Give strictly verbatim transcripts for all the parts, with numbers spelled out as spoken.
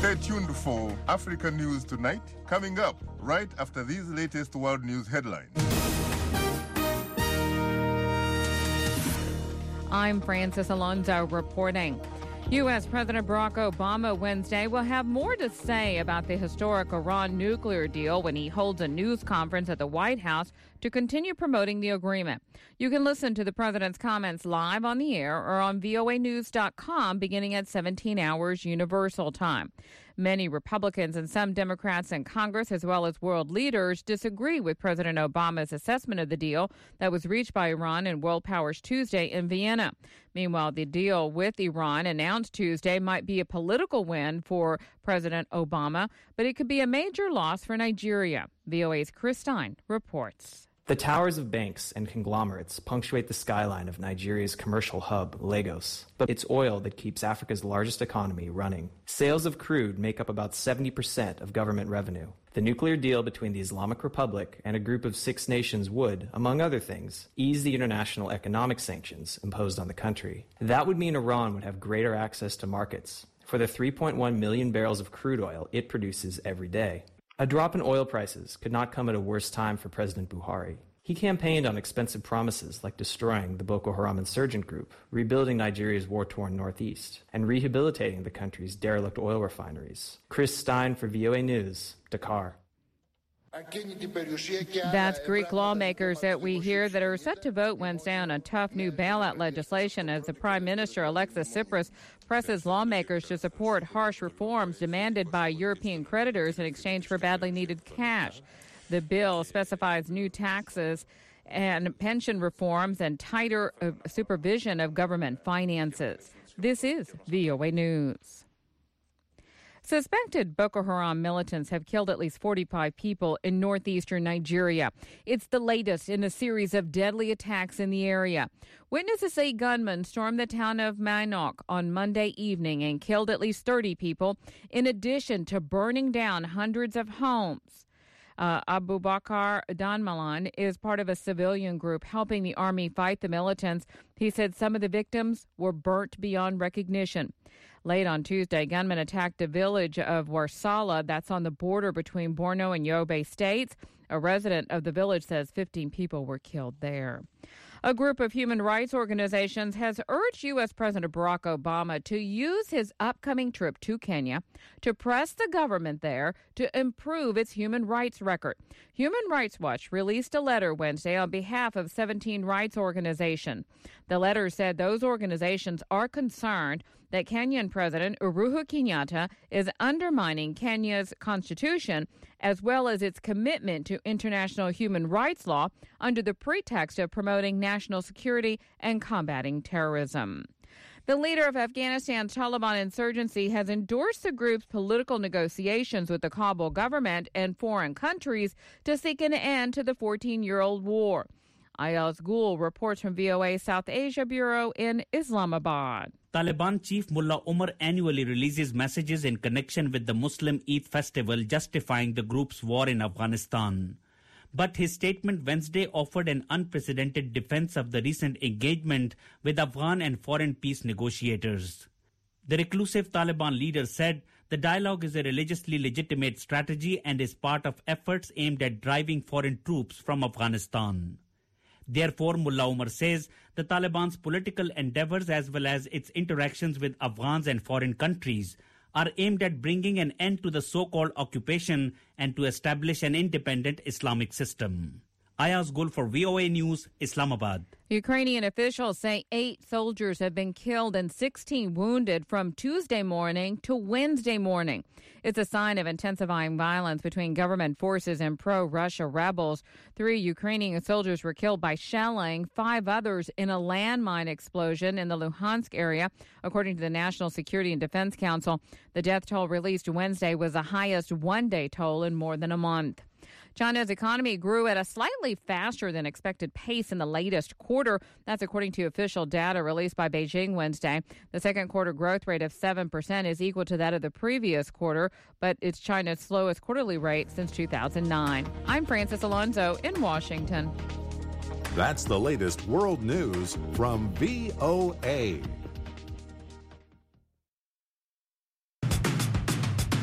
Stay tuned for Africa News Tonight, coming up right after these latest world news headlines. I'm Francis Alonso reporting. U S. President Barack Obama Wednesday will have more to say about the historic Iran nuclear deal when he holds a news conference at the White House to continue promoting the agreement. You can listen to the president's comments live on the air or on V O A news dot com beginning at seventeen hours Universal Time. Many Republicans and some Democrats in Congress, as well as world leaders, disagree with President Obama's assessment of the deal that was reached by Iran and world powers Tuesday in Vienna. Meanwhile, the deal with Iran announced Tuesday might be a political win for President Obama, but it could be a major loss for Nigeria. V O A's Chris Stein reports. The towers of banks and conglomerates punctuate the skyline of Nigeria's commercial hub, Lagos. But it's oil that keeps Africa's largest economy running. Sales of crude make up about seventy percent of government revenue. The nuclear deal between the Islamic Republic and a group of six nations would, among other things, ease the international economic sanctions imposed on the country. That would mean Iran would have greater access to markets for the three point one million barrels of crude oil it produces every day. A drop in oil prices could not come at a worse time for President Buhari. He campaigned on expensive promises like destroying the Boko Haram insurgent group, rebuilding Nigeria's war-torn northeast, and rehabilitating the country's derelict oil refineries. Chris Stein for V O A News, Dakar. That's Greek lawmakers that we hear that are set to vote Wednesday on a tough new bailout legislation as the Prime Minister, Alexis Tsipras, presses lawmakers to support harsh reforms demanded by European creditors in exchange for badly needed cash. The bill specifies new taxes and pension reforms and tighter uh, supervision of government finances. This is V O A News. Suspected Boko Haram militants have killed at least forty-five people in northeastern Nigeria. It's the latest in a series of deadly attacks in the area. Witnesses say gunmen stormed the town of Minok on Monday evening and killed at least thirty people, in addition to burning down hundreds of homes. Uh, Abu Bakr Danmalan is part of a civilian group helping the army fight the militants. He said some of the victims were burnt beyond recognition. Late on Tuesday, gunmen attacked a village of Warsala that's on the border between Borno and Yobe states. A resident of the village says fifteen people were killed there. A group of human rights organizations has urged U S. President Barack Obama to use his upcoming trip to Kenya to press the government there to improve its human rights record. Human Rights Watch released a letter Wednesday on behalf of seventeen rights organizations. The letter said those organizations are concerned that Kenyan President Uhuru Kenyatta is undermining Kenya's constitution as well as its commitment to international human rights law under the pretext of promoting national security and combating terrorism. The leader of Afghanistan's Taliban insurgency has endorsed the group's political negotiations with the Kabul government and foreign countries to seek an end to the fourteen-year-old war. Ayaz Gul reports from V O A South Asia Bureau in Islamabad. Taliban chief Mullah Omar annually releases messages in connection with the Muslim Eid festival justifying the group's war in Afghanistan. But his statement Wednesday offered an unprecedented defense of the recent engagement with Afghan and foreign peace negotiators. The reclusive Taliban leader said the dialogue is a religiously legitimate strategy and is part of efforts aimed at driving foreign troops from Afghanistan. Therefore, Mullah Omar says the Taliban's political endeavors as well as its interactions with Afghans and foreign countries are aimed at bringing an end to the so-called occupation and to establish an independent Islamic system. Ayaz Gul for V O A News, Islamabad. Ukrainian officials say eight soldiers have been killed and sixteen wounded from Tuesday morning to Wednesday morning. It's a sign of intensifying violence between government forces and pro-Russia rebels. Three Ukrainian soldiers were killed by shelling, five others in a landmine explosion in the Luhansk area, according to the National Security and Defense Council. The death toll released Wednesday was the highest one-day toll in more than a month. China's economy grew at a slightly faster than expected pace in the latest quarter. That's according to official data released by Beijing Wednesday. The second quarter growth rate of seven percent is equal to that of the previous quarter, but it's China's slowest quarterly rate since two thousand nine. I'm Francis Alonso in Washington. That's the latest world news from V O A.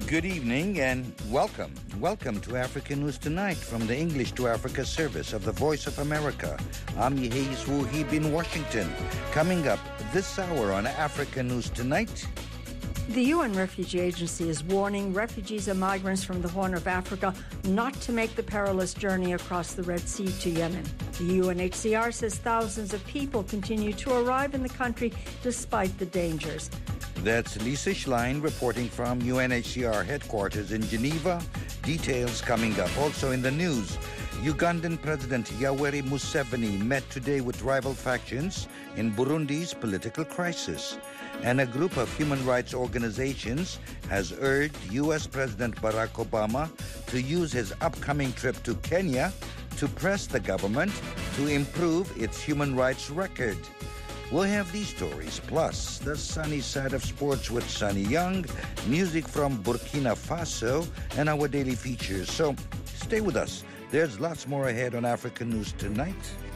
Good evening and welcome. Welcome to Africa News Tonight from the English to Africa service of the Voice of America. I'm Yehis Wuhib in Washington. Coming up this hour on Africa News Tonight. The U N Refugee Agency is warning refugees and migrants from the Horn of Africa not to make the perilous journey across the Red Sea to Yemen. The U N H C R says thousands of people continue to arrive in the country despite the dangers. That's Lisa Schlein reporting from U N H C R headquarters in Geneva. Details coming up. Also in the news, Ugandan President Yoweri Museveni met today with rival factions in Burundi's political crisis. And a group of human rights organizations has urged U S President Barack Obama to use his upcoming trip to Kenya to press the government to improve its human rights record. We'll have these stories, plus the sunny side of sports with Sunny Young, music from Burkina Faso, and our daily features. So stay with us. There's lots more ahead on Africa News Tonight.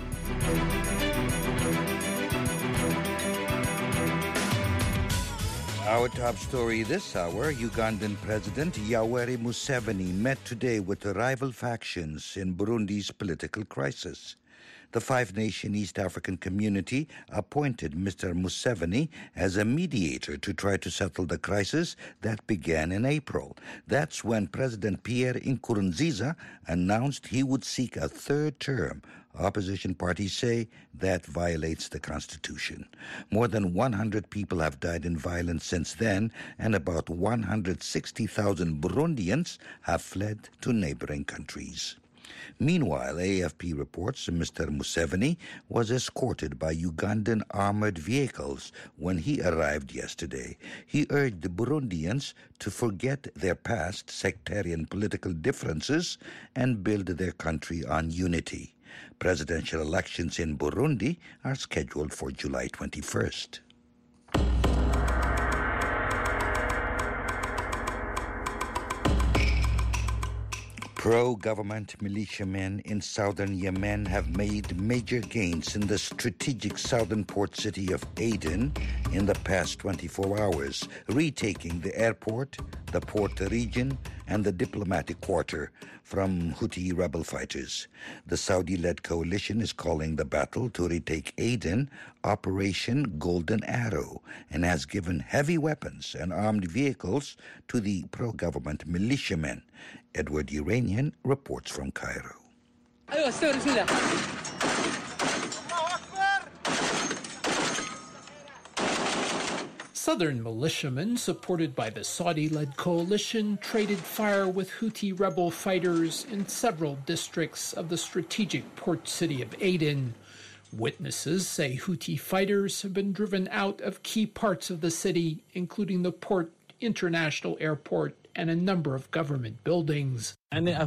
Our top story this hour, Ugandan President Yoweri Museveni met today with the rival factions in Burundi's political crisis. The five-nation East African community appointed Mister Museveni as a mediator to try to settle the crisis that began in April. That's when President Pierre Nkurunziza announced he would seek a third term. Opposition parties say that violates the Constitution. More than one hundred people have died in violence since then, and about one hundred sixty thousand Burundians have fled to neighboring countries. Meanwhile, A F P reports Mister Museveni was escorted by Ugandan armored vehicles when he arrived yesterday. He urged the Burundians to forget their past sectarian political differences and build their country on unity. Presidential elections in Burundi are scheduled for July twenty-first. Pro-government militiamen in southern Yemen have made major gains in the strategic southern port city of Aden in the past twenty-four hours, retaking the airport, the port region, and the diplomatic quarter from Houthi rebel fighters. The Saudi-led coalition is calling the battle to retake Aden Operation Golden Arrow and has given heavy weapons and armed vehicles to the pro-government militiamen. Edward Uranian reports from Cairo. Southern militiamen, supported by the Saudi-led coalition, traded fire with Houthi rebel fighters in several districts of the strategic port city of Aden. Witnesses say Houthi fighters have been driven out of key parts of the city, including the port, international airport, and a number of government buildings. A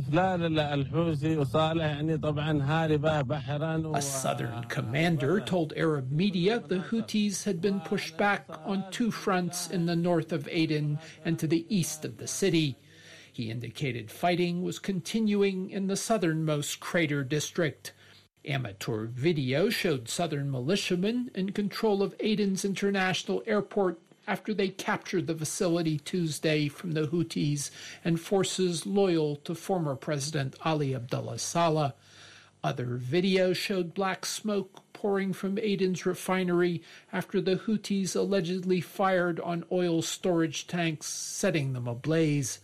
southern commander told Arab media the Houthis had been pushed back on two fronts in the north of Aden and to the east of the city. He indicated fighting was continuing in the southernmost crater district. Amateur video showed southern militiamen in control of Aden's international airport after they captured the facility Tuesday from the Houthis and forces loyal to former President Ali Abdullah Saleh. Other video showed black smoke pouring from Aden's refinery after the Houthis allegedly fired on oil storage tanks, setting them ablaze.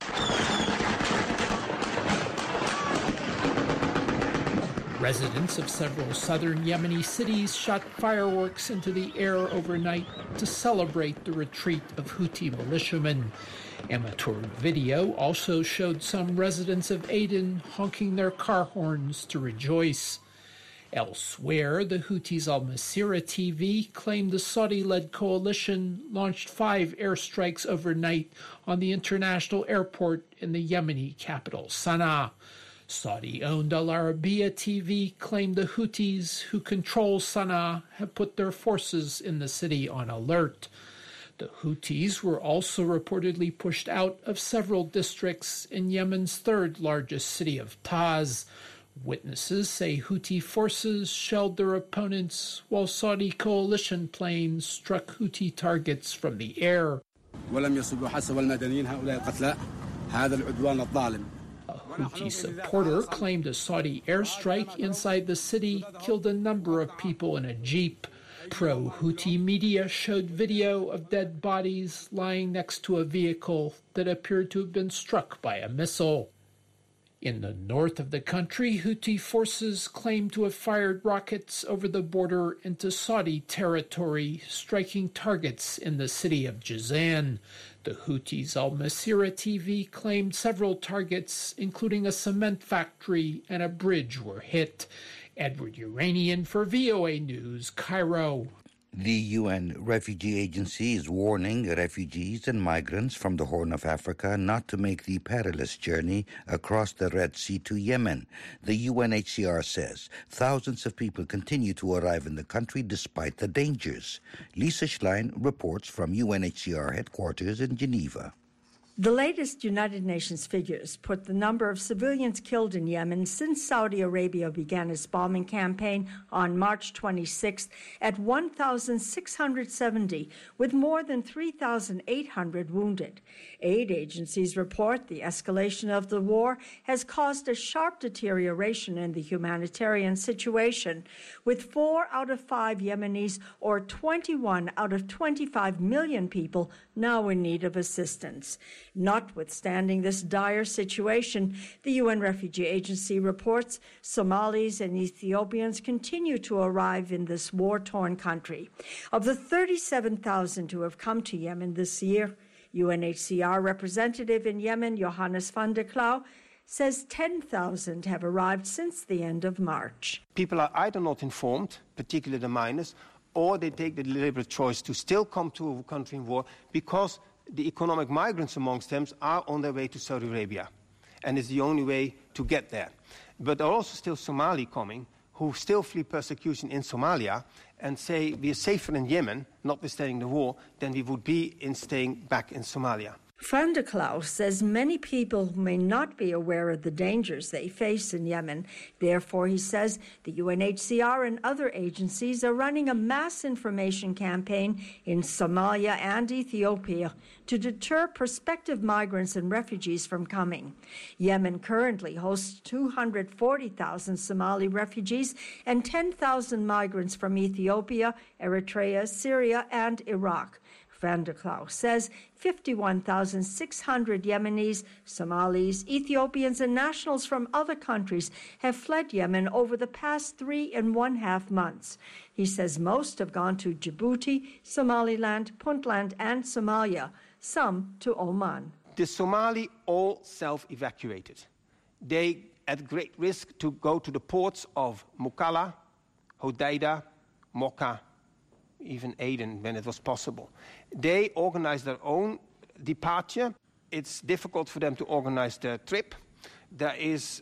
Residents of several southern Yemeni cities shot fireworks into the air overnight to celebrate the retreat of Houthi militiamen. Amateur video also showed some residents of Aden honking their car horns to rejoice. Elsewhere, the Houthis Al-Masirah T V claimed the Saudi-led coalition launched five airstrikes overnight on the international airport in the Yemeni capital, Sana'a. Saudi-owned Al Arabiya T V claimed the Houthis, who control Sana'a, have put their forces in the city on alert. The Houthis were also reportedly pushed out of several districts in Yemen's third-largest city of Taz. Witnesses say Houthi forces shelled their opponents while Saudi coalition planes struck Houthi targets from the air. ولم يصلوا حسب المدنيين هؤلاء القتلاء هذا العدوان الظالم. A Houthi supporter claimed a Saudi airstrike inside the city killed a number of people in a jeep. Pro-Houthi media showed video of dead bodies lying next to a vehicle that appeared to have been struck by a missile. In the north of the country, Houthi forces claim to have fired rockets over the border into Saudi territory, striking targets in the city of Jazan. The Houthis' Al Masirah T V claimed several targets, including a cement factory and a bridge, were hit. Edward Uranian for V O A News, Cairo. The U N Refugee Agency is warning refugees and migrants from the Horn of Africa not to make the perilous journey across the Red Sea to Yemen. The U N H C R says thousands of people continue to arrive in the country despite the dangers. Lisa Schlein reports from U N H C R headquarters in Geneva. The latest United Nations figures put the number of civilians killed in Yemen since Saudi Arabia began its bombing campaign on March twenty-sixth at one thousand six hundred seventy, with more than three thousand eight hundred wounded. Aid agencies report the escalation of the war has caused a sharp deterioration in the humanitarian situation, with four out of five Yemenis, or twenty-one out of twenty-five million people, now in need of assistance. Notwithstanding this dire situation, the U N Refugee Agency reports Somalis and Ethiopians continue to arrive in this war-torn country. Of the thirty-seven thousand who have come to Yemen this year, U N H C R representative in Yemen, Johannes van der Klauw, says ten thousand have arrived since the end of March. People are either not informed, particularly the minors, or they take the deliberate choice to still come to a country in war because the economic migrants amongst them are on their way to Saudi Arabia, and it's the only way to get there. But there are also still Somali coming who still flee persecution in Somalia and say we are safer in Yemen, notwithstanding the war, than we would be in staying back in Somalia. Van der Klauw says many people may not be aware of the dangers they face in Yemen. Therefore, he says the U N H C R and other agencies are running a mass information campaign in Somalia and Ethiopia to deter prospective migrants and refugees from coming. Yemen currently hosts two hundred forty thousand Somali refugees and ten thousand migrants from Ethiopia, Eritrea, Syria, and Iraq. Van der Klauw says fifty-one thousand six hundred Yemenis, Somalis, Ethiopians, and nationals from other countries have fled Yemen over the past three and one half months. He says most have gone to Djibouti, Somaliland, Puntland, and Somalia, some to Oman. The Somali all self-evacuated. They at great risk to go to the ports of Mukalla, Hodeida, Mocha, even Aden when it was possible. They organized their own departure. It's difficult for them to organize their trip. There is,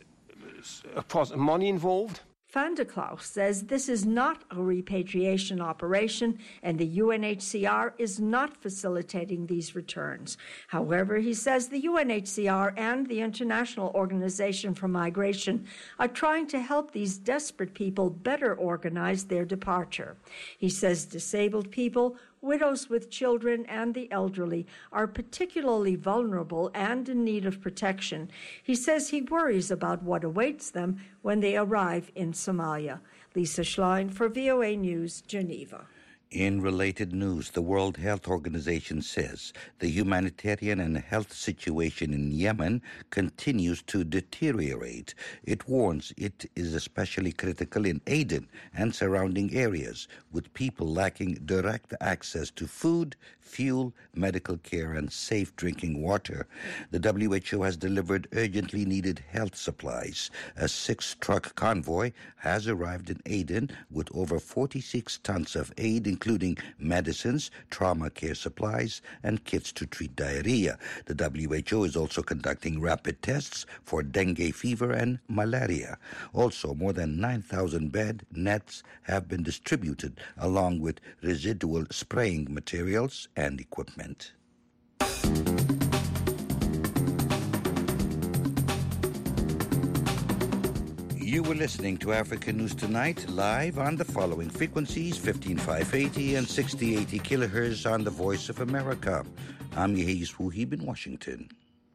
of course, money involved. Van der Klauw says this is not a repatriation operation and the U N H C R is not facilitating these returns. However, he says the U N H C R and the International Organization for Migration are trying to help these desperate people better organize their departure. He says disabled people, widows with children, and the elderly are particularly vulnerable and in need of protection. He says he worries about what awaits them when they arrive in Somalia. Lisa Schlein for V O A News, Geneva. In related news, the World Health Organization says the humanitarian and health situation in Yemen continues to deteriorate. It warns it is especially critical in Aden and surrounding areas, with people lacking direct access to food, fuel, medical care, and safe drinking water. The W H O has delivered urgently needed health supplies. A six-truck convoy has arrived in Aden with over forty-six tons of aid, including medicines, trauma care supplies, and kits to treat diarrhea. The W H O is also conducting rapid tests for dengue fever and malaria. Also, more than nine thousand bed nets have been distributed, along with residual spraying materials and equipment. You were listening to Africa News Tonight, live on the following frequencies, fifteen five eighty and sixty eighty kilohertz on the Voice of America. I'm Yehis Wuhib in Washington.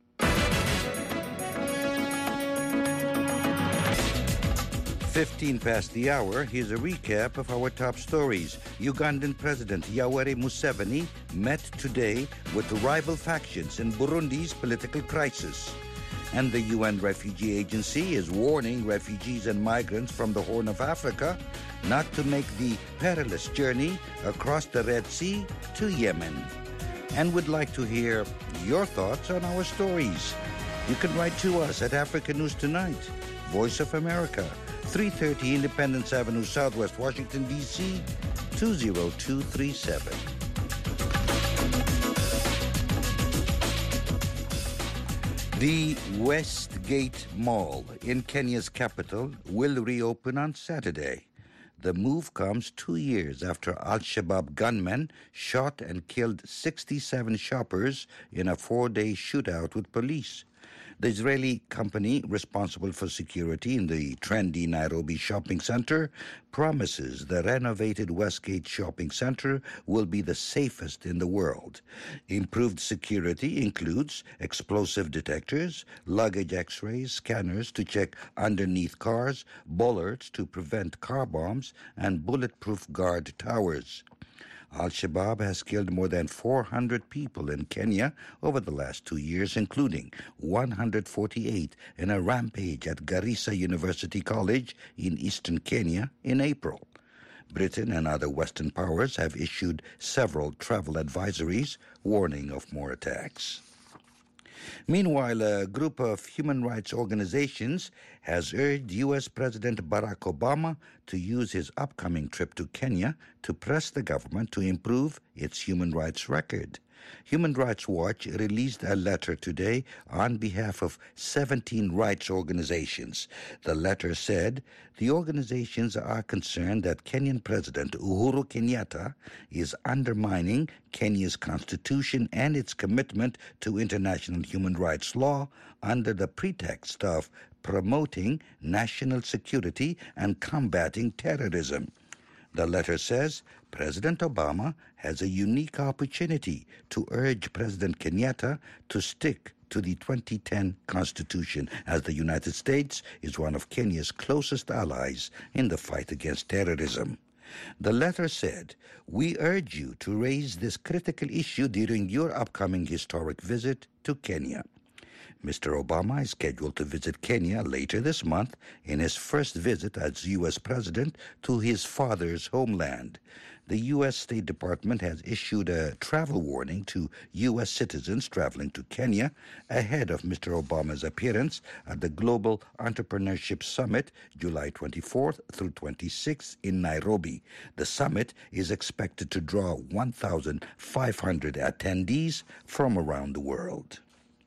fifteen past the hour, here's a recap of our top stories. Ugandan President Yoweri Museveni met today with rival factions in Burundi's political crisis. And the U N Refugee Agency is warning refugees and migrants from the Horn of Africa not to make the perilous journey across the Red Sea to Yemen. And would like to hear your thoughts on our stories. You can write to us at Africa News Tonight, Voice of America, three thirty Independence Avenue, Southwest Washington, D C, two zero two three seven. The Westgate Mall in Kenya's capital will reopen on Saturday. The move comes two years after Al-Shabaab gunmen shot and killed sixty-seven shoppers in a four-day shootout with police. The Israeli company responsible for security in the trendy Nairobi shopping center promises the renovated Westgate shopping center will be the safest in the world. Improved security includes explosive detectors, luggage x-rays, scanners to check underneath cars, bollards to prevent car bombs, and bulletproof guard towers. Al-Shabaab has killed more than four hundred people in Kenya over the last two years, including one hundred forty-eight in a rampage at Garissa University College in eastern Kenya in April. Britain and other Western powers have issued several travel advisories warning of more attacks. Meanwhile, a group of human rights organizations has urged U S President Barack Obama to use his upcoming trip to Kenya to press the government to improve its human rights record. Human Rights Watch released a letter today on behalf of seventeen rights organizations. The letter said the organizations are concerned that Kenyan President Uhuru Kenyatta is undermining Kenya's constitution and its commitment to international human rights law under the pretext of promoting national security and combating terrorism. The letter says President Obama has a unique opportunity to urge President Kenyatta to stick to the twenty ten Constitution, as the United States is one of Kenya's closest allies in the fight against terrorism. The letter said, "We urge you to raise this critical issue during your upcoming historic visit to Kenya." Mister Obama is scheduled to visit Kenya later this month in his first visit as U S president to his father's homeland. The U S State Department has issued a travel warning to U S citizens traveling to Kenya ahead of Mister Obama's appearance at the Global Entrepreneurship Summit July twenty-fourth through twenty-sixth in Nairobi. The summit is expected to draw one thousand five hundred attendees from around the world.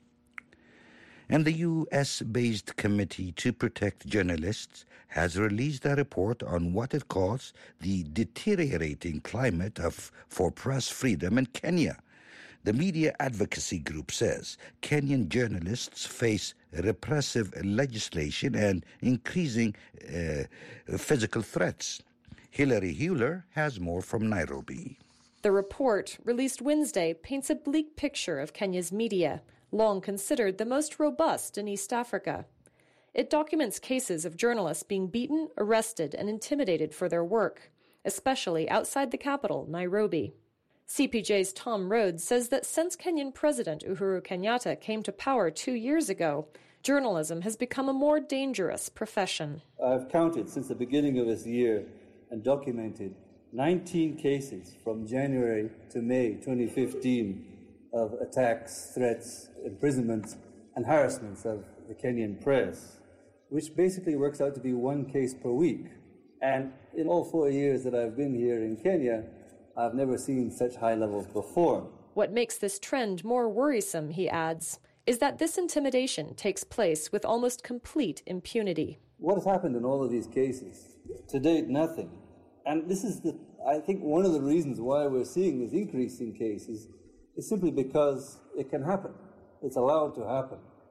And the U S-based Committee to Protect Journalists has released a report on what it calls the deteriorating climate of for press freedom in Kenya. The media advocacy group says Kenyan journalists face repressive legislation and increasing uh, physical threats. Hilary Hewler has more from Nairobi. The report, released Wednesday, paints a bleak picture of Kenya's media, long considered the most robust in East Africa. It documents cases of journalists being beaten, arrested, and intimidated for their work, especially outside the capital, Nairobi. C P J's Tom Rhodes says that since Kenyan President Uhuru Kenyatta came to power two years ago, journalism has become a more dangerous profession. I've counted since the beginning of this year and documented nineteen cases from January to May twenty fifteen of attacks, threats, imprisonments, and harassments of the Kenyan press, which basically works out to be one case per week. And in all four years that I've been here in Kenya, I've never seen such high levels before. What makes this trend more worrisome, he adds, is that this intimidation takes place with almost complete impunity. What has happened in all of these cases? To date, nothing. And this is, the, I think, one of the reasons why we're seeing this increase in cases is simply because it can happen. It's allowed to happen.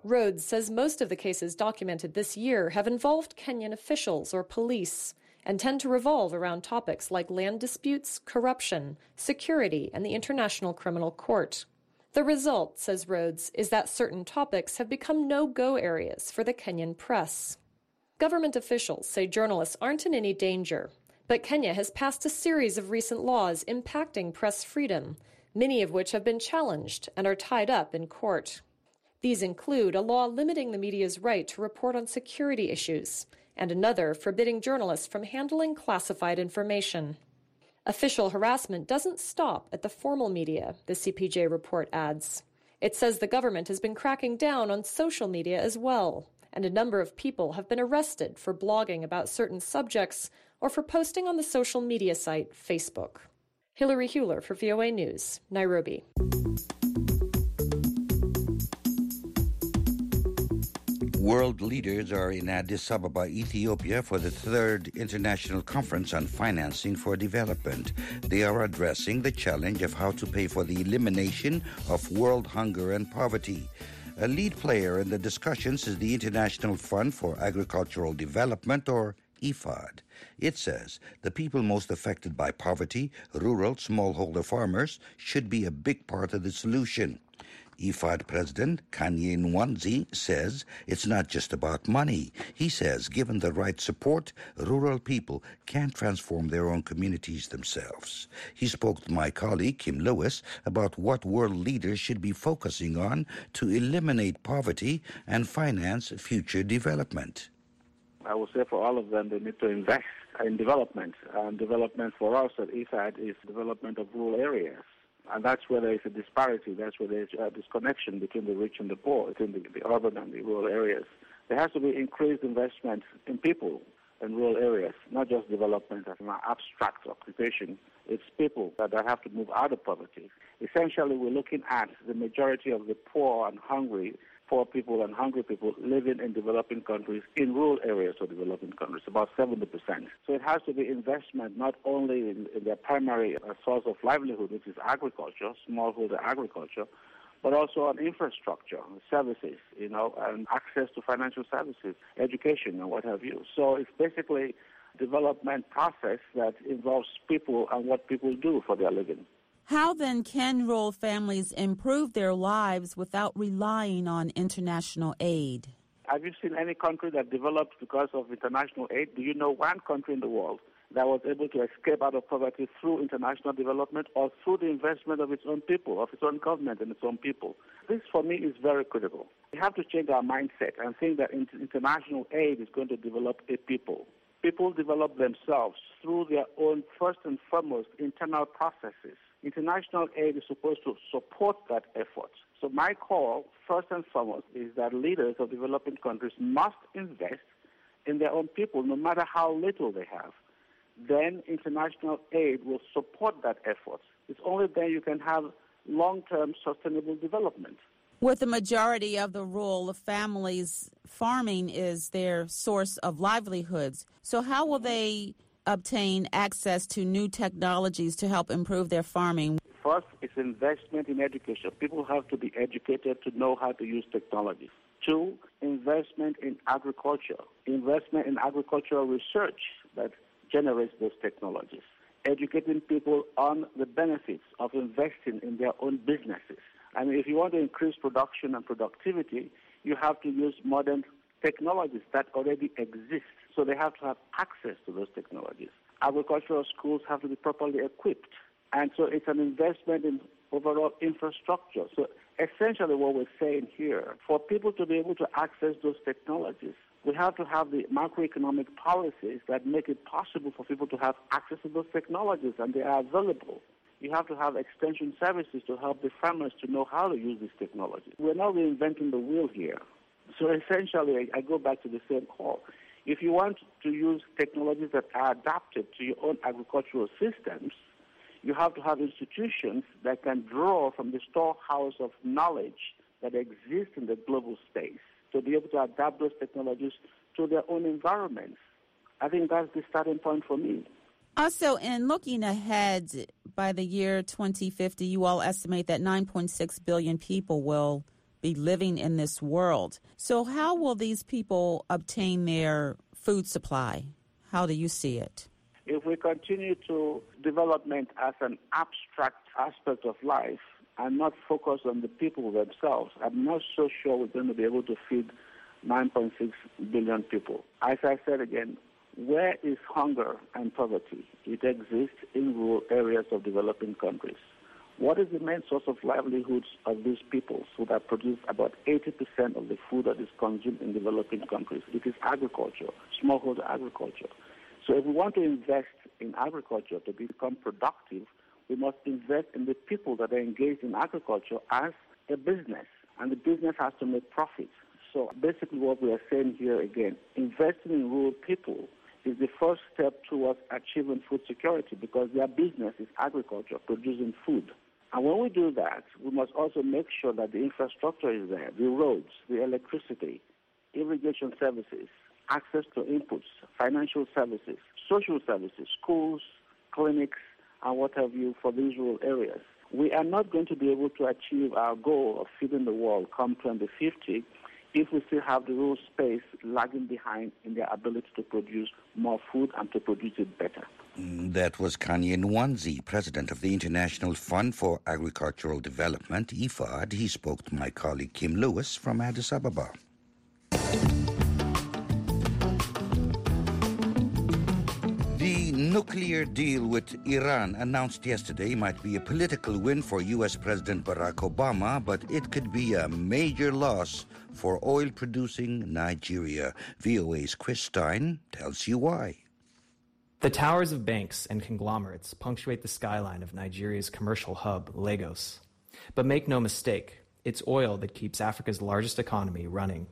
Rhodes says most of the cases documented this year have involved Kenyan officials or police and tend to revolve around topics like land disputes, corruption, security, and the International Criminal Court. The result, says Rhodes, is that certain topics have become no-go areas for the Kenyan press. Government officials say journalists aren't in any danger, but Kenya has passed a series of recent laws impacting press freedom, many of which have been challenged and are tied up in court. These include a law limiting the media's right to report on security issues, and another forbidding journalists from handling classified information. Official harassment doesn't stop at the formal media, the C P J report adds. It says the government has been cracking down on social media as well, and a number of people have been arrested for blogging about certain subjects or for posting on the social media site Facebook. Hilary Hewler for V O A News, Nairobi. World leaders are in Addis Ababa, Ethiopia, for the third International Conference on Financing for Development. They are addressing the challenge of how to pay for the elimination of world hunger and poverty. A lead player in the discussions is the International Fund for Agricultural Development, or I F A D. It says the people most affected by poverty, rural smallholder farmers, should be a big part of the solution. I F A D President Kanye Nwanzi says it's not just about money. He says given the right support, rural people can transform their own communities themselves. He spoke to my colleague Kim Lewis about what world leaders should be focusing on to eliminate poverty and finance future development. I would say for all of them, they need to invest in development. And development for us at I F A D is development of rural areas. And that's where there is a disparity. That's where there is a disconnection between the rich and the poor, between the, the urban and the rural areas. There has to be increased investment in people in rural areas, not just development as an abstract occupation. It's people that, that have to move out of poverty. Essentially, we're looking at the majority of the poor and hungry poor people and hungry people living in developing countries in rural areas of developing countries, about seventy percent. So it has to be investment not only in, in their primary uh, source of livelihood, which is agriculture, smallholder agriculture, but also on infrastructure, services, you know, and access to financial services, education, and what have you. So it's basically a development process that involves people and what people do for their living. How then can rural families improve their lives without relying on international aid? Have you seen any country that developed because of international aid? Do you know one country in the world that was able to escape out of poverty through international development or through the investment of its own people, of its own government and its own people? This, for me, is very critical. We have to change our mindset and think that international aid is going to develop a people. People develop themselves through their own, first and foremost, internal processes. International aid is supposed to support that effort. So my call, first and foremost, is that leaders of developing countries must invest in their own people, no matter how little they have. Then international aid will support that effort. It's only then you can have long-term sustainable development. With the majority of the rural families, farming is their source of livelihoods. So how will they obtain access to new technologies to help improve their farming? First, it's investment in education. People have to be educated to know how to use technology. Two, investment in agriculture, investment in agricultural research that generates those technologies. Educating people on the benefits of investing in their own businesses. I mean, if you want to increase production and productivity, you have to use modern technologies that already exist. So they have to have access to those technologies. Agricultural schools have to be properly equipped. And so it's an investment in overall infrastructure. So essentially what we're saying here, for people to be able to access those technologies, we have to have the macroeconomic policies that make it possible for people to have access to those technologies, and they are available. You have to have extension services to help the farmers to know how to use these technologies. We're not reinventing the wheel here. So essentially, I go back to the same call. If you want to use technologies that are adapted to your own agricultural systems, you have to have institutions that can draw from the storehouse of knowledge that exists in the global space to be able to adapt those technologies to their own environments. I think that's the starting point for me. Also, in looking ahead, by the year twenty fifty, you all estimate that nine point six billion people will be living in this world. So how will these people obtain their food supply? How do you see it? If we continue to development as an abstract aspect of life and not focus on the people themselves, I'm not so sure we're going to be able to feed nine point six billion people. As I said again, where is hunger and poverty? It exists in rural areas of developing countries. What is the main source of livelihoods of these peoples who that produce about eighty percent of the food that is consumed in developing countries? It is agriculture, smallholder agriculture. So if we want to invest in agriculture to become productive, we must invest in the people that are engaged in agriculture as a business, and the business has to make profits. So basically what we are saying here again, investing in rural people is the first step towards achieving food security because their business is agriculture, producing food. And when we do that, we must also make sure that the infrastructure is there, the roads, the electricity, irrigation services, access to inputs, financial services, social services, schools, clinics, and what have you for these rural areas. We are not going to be able to achieve our goal of feeding the world come twenty fifty if we still have the rural space lagging behind in their ability to produce more food and to produce it better. That was Kanye Nwanzi, president of the International Fund for Agricultural Development, I F A D. He spoke to my colleague Kim Lewis from Addis Ababa. The nuclear deal with Iran announced yesterday might be a political win for U S President Barack Obama, but it could be a major loss for oil-producing Nigeria. V O A's Chris Stein tells you why. The towers of banks and conglomerates punctuate the skyline of Nigeria's commercial hub, Lagos. But make no mistake, it's oil that keeps Africa's largest economy running.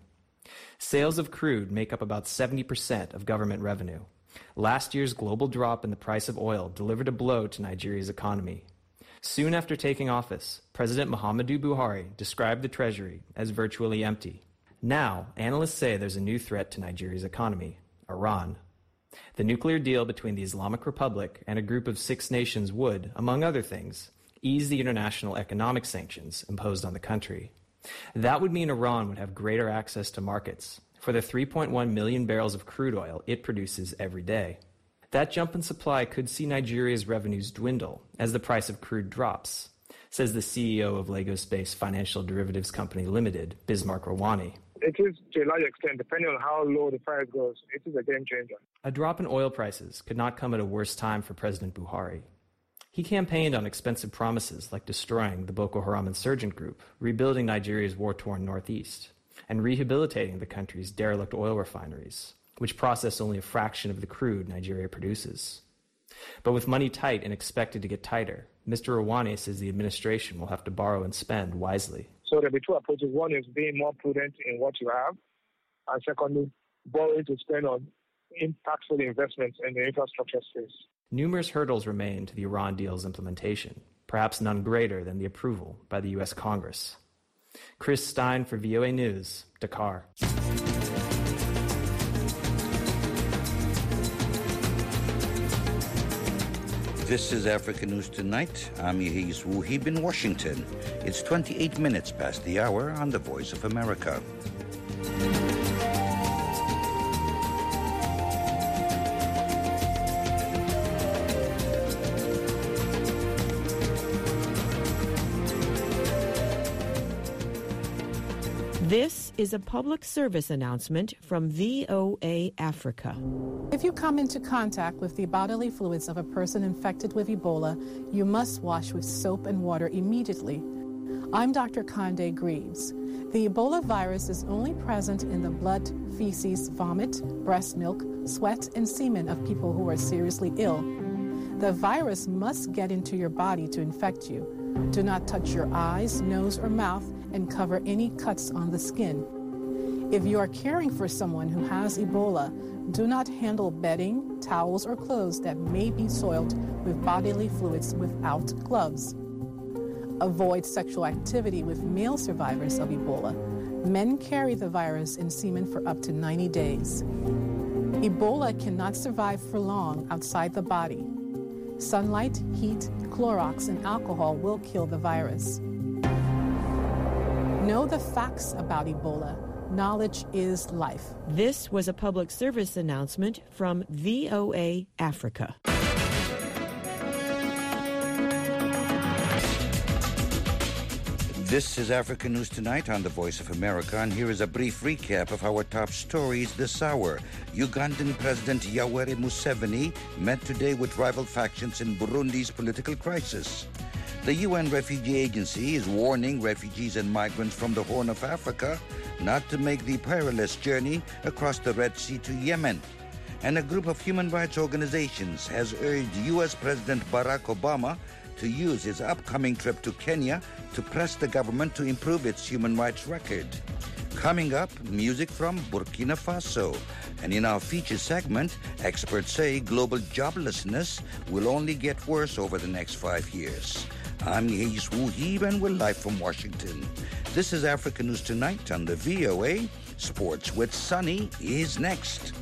Sales of crude make up about seventy percent of government revenue. Last year's global drop in the price of oil delivered a blow to Nigeria's economy. Soon after taking office, President Muhammadu Buhari described the treasury as virtually empty. Now, analysts say there's a new threat to Nigeria's economy, Iran. The nuclear deal between the Islamic Republic and a group of six nations would, among other things, ease the international economic sanctions imposed on the country. That would mean Iran would have greater access to markets for the three point one million barrels of crude oil it produces every day. That jump in supply could see Nigeria's revenues dwindle as the price of crude drops, says the C E O of Lagos-based financial derivatives company Limited, Bismarck Rawani. It is, to a large extent, depending on how low the price goes, it is a game changer. A drop in oil prices could not come at a worse time for President Buhari. He campaigned on expensive promises like destroying the Boko Haram insurgent group, rebuilding Nigeria's war-torn northeast, and rehabilitating the country's derelict oil refineries, which process only a fraction of the crude Nigeria produces. But with money tight and expected to get tighter, Mister Rawani says the administration will have to borrow and spend wisely. So there'll be two approaches. One is being more prudent in what you have, and secondly, borrowing to spend on impactful investments in the infrastructure space. Numerous hurdles remain to the Iran deal's implementation, perhaps none greater than the approval by the U S Congress. Chris Stein for V O A News, Dakar. This is Africa News Tonight. I'm Yahiz Wuhib in Washington. It's twenty-eight minutes past the hour on the Voice of America. This is a public service announcement from V O A Africa. If you come into contact with the bodily fluids of a person infected with Ebola, you must wash with soap and water immediately. I'm Doctor Conde Greaves. The Ebola virus is only present in the blood, feces, vomit, breast milk, sweat, and semen of people who are seriously ill. The virus must get into your body to infect you. Do not touch your eyes, nose, or mouth, and cover any cuts on the skin. If you are caring for someone who has Ebola, do not handle bedding, towels, or clothes that may be soiled with bodily fluids without gloves. Avoid sexual activity with male survivors of Ebola. Men carry the virus in semen for up to ninety days. Ebola cannot survive for long outside the body. Sunlight, heat, Clorox, and alcohol will kill the virus. Know the facts about Ebola. Knowledge is life. This was a public service announcement from V O A Africa. This is Africa News Tonight on the Voice of America, and here is a brief recap of our top stories this hour. Ugandan President Yoweri Museveni met today with rival factions in Burundi's political crisis. The U N Refugee Agency is warning refugees and migrants from the Horn of Africa not to make the perilous journey across the Red Sea to Yemen. And a group of human rights organizations has urged U S President Barack Obama to use his upcoming trip to Kenya to press the government to improve its human rights record. Coming up, music from Burkina Faso. And in our feature segment, experts say global joblessness will only get worse over the next five years. I'm Hayes Wuhib, and we're live from Washington. This is Africa News Tonight on the V O A. Sports with Sunny is next.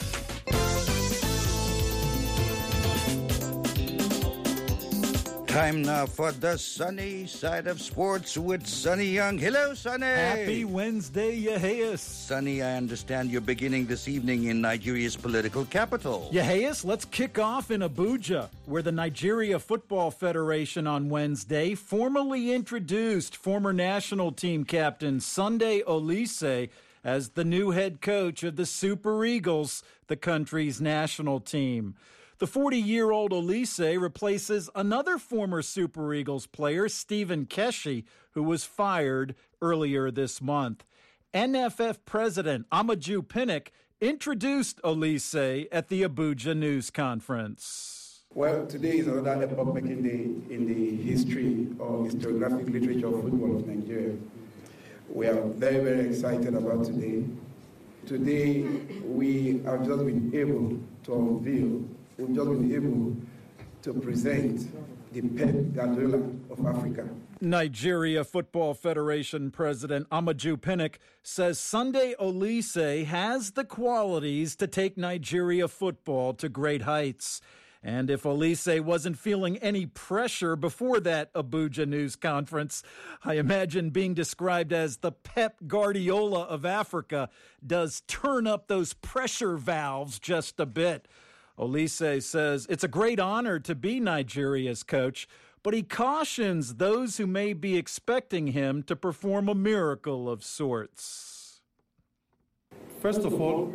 Time now for the sunny side of sports with Sonny Young. Hello, Sonny. Happy Wednesday, Yaheus. Sonny, I understand you're beginning this evening in Nigeria's political capital. Yaheus, let's kick off in Abuja, where the Nigeria Football Federation on Wednesday formally introduced former national team captain Sunday Oliseh as the new head coach of the Super Eagles, the country's national team. The forty-year-old Oliseh replaces another former Super Eagles player, Stephen Keshi, who was fired earlier this month. N F F President Amaju Pinnick introduced Oliseh at the Abuja News Conference. Well, today is another epoch-making day in the history or historiographic literature of football of Nigeria. We are very, very excited about today. Today, we have just been able to unveil We've just been able to present the Pep Guardiola of Africa. Nigeria Football Federation President Amaju Pinnick says Sunday Oliseh has the qualities to take Nigeria football to great heights. And if Oliseh wasn't feeling any pressure before that Abuja News Conference, I imagine being described as the Pep Guardiola of Africa does turn up those pressure valves just a bit. Oliseh says it's a great honor to be Nigeria's coach, but he cautions those who may be expecting him to perform a miracle of sorts. First of all,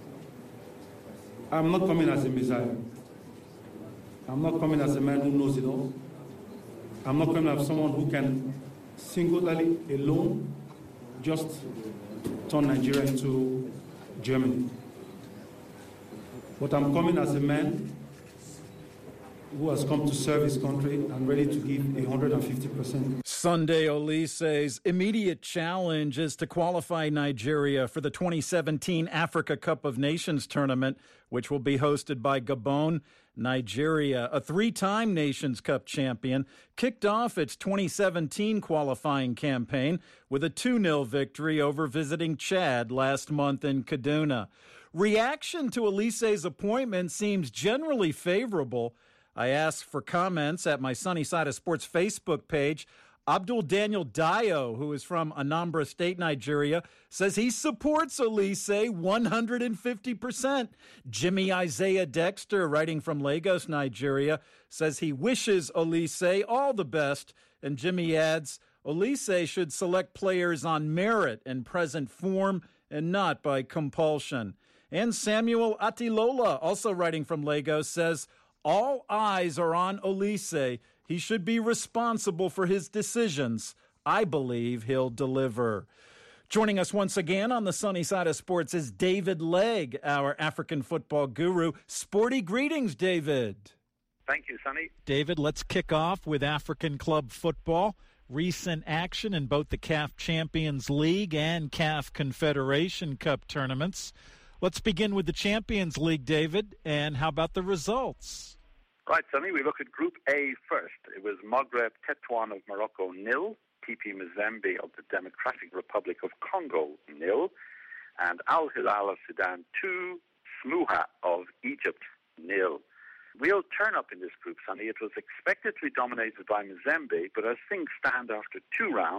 I'm not coming as a Messiah. I'm not coming as a man who knows it all. I'm not coming as someone who can singularly, alone, just turn Nigeria into Germany. But I'm coming as a man who has come to serve his country and ready to give one hundred fifty percent. Sunday Oliseh's immediate challenge is to qualify Nigeria for the twenty seventeen Africa Cup of Nations tournament, which will be hosted by Gabon. Nigeria, a three-time Nations Cup champion, kicked off its twenty seventeen qualifying campaign with a two nil victory over visiting Chad last month in Kaduna. Reaction to Oliseh's appointment seems generally favorable. I asked for comments at my Sunny Side of Sports Facebook page. Abdul Daniel Dio, who is from Anambra State, Nigeria, says he supports Oliseh one hundred fifty percent. Jimmy Isaiah Dexter, writing from Lagos, Nigeria, says he wishes Oliseh all the best. And Jimmy adds, Oliseh should select players on merit and present form and not by compulsion. And Samuel Atilola, also writing from Lagos, says, all eyes are on Oliseh. He should be responsible for his decisions. I believe he'll deliver. Joining us once again on the Sunny Side of Sports is David Legg, our African football guru. Sporty greetings, David. Thank you, Sonny. David, let's kick off with African club football. Recent action in both the C A F Champions League and C A F Confederation Cup tournaments. Let's begin with the Champions League, David, and how about the results? Right, Sonny, we look at Group A first. It was Maghreb Tetouan of Morocco nil, T P Mazembe of the Democratic Republic of Congo nil, and Al Hilal of Sudan two, Smuha of Egypt nil. Real turn-up in this group, Sonny. It was expected to be dominated by Mazembe, but as things stand after two rounds,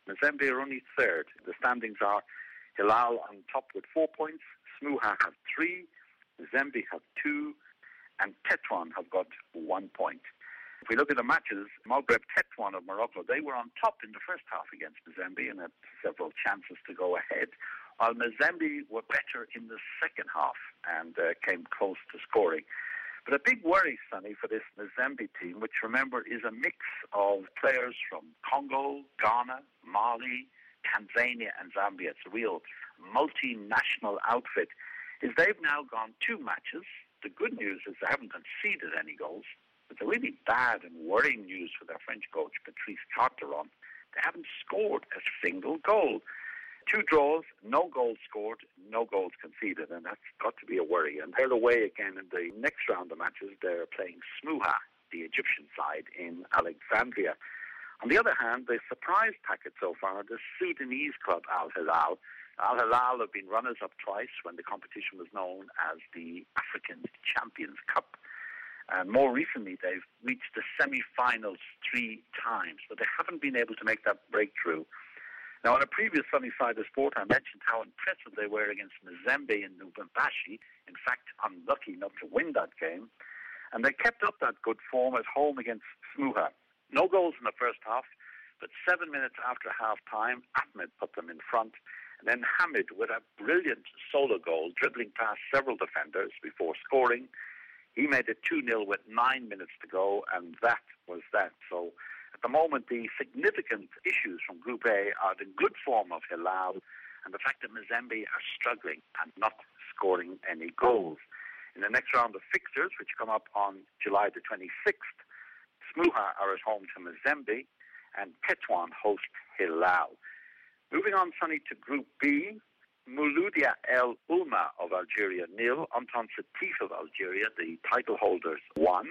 Mazembe are only third. The standings are Hilal on top with four points, Smuha have three, Mazembe have two, and Tetouan have got one point. If we look at the matches, Maghreb Tetouan of Morocco, they were on top in the first half against Mazembe and had several chances to go ahead, while Mazembe were better in the second half and uh, came close to scoring. But a big worry, Sonny, for this Mazembe team, which, remember, is a mix of players from Congo, Ghana, Mali, Tanzania and Zambia. It's a real multinational outfit. Is they've now gone two matches. The good news is they haven't conceded any goals. But the really bad and worrying news for their French coach, Patrice Carteron, they haven't scored a single goal. Two draws, no goals scored, no goals conceded, and that's got to be a worry. And they're away again in the next round of matches. They're playing Smuha, the Egyptian side, in Alexandria. On the other hand, the surprise packet so far, the Sudanese club Al Hilal. Al Hilal have been runners-up twice when the competition was known as the African Champions Cup. And more recently, they've reached the semi-finals three times, but they haven't been able to make that breakthrough. Now, on a previous Sunny Side of Sport, I mentioned how impressive they were against Mazembe and Lubumbashi. In fact, unlucky not to win that game. And they kept up that good form at home against Smuha. No goals in the first half, but seven minutes after half-time, Ahmed put them in front. And then Hamid, with a brilliant solo goal, dribbling past several defenders before scoring. He made it two nil with nine minutes to go, and that was that. So at the moment, the significant issues from Group A are the good form of Hilal and the fact that Mazembe are struggling and not scoring any goals. In the next round of fixtures, which come up on July the twenty-sixth, Smuha are at home to Mazembe and Tetouan host Hilal. Moving on, Sonny, to Group B, Mouloudia El Ulma of Algeria nil, Anton Setif of Algeria, the title holders, one,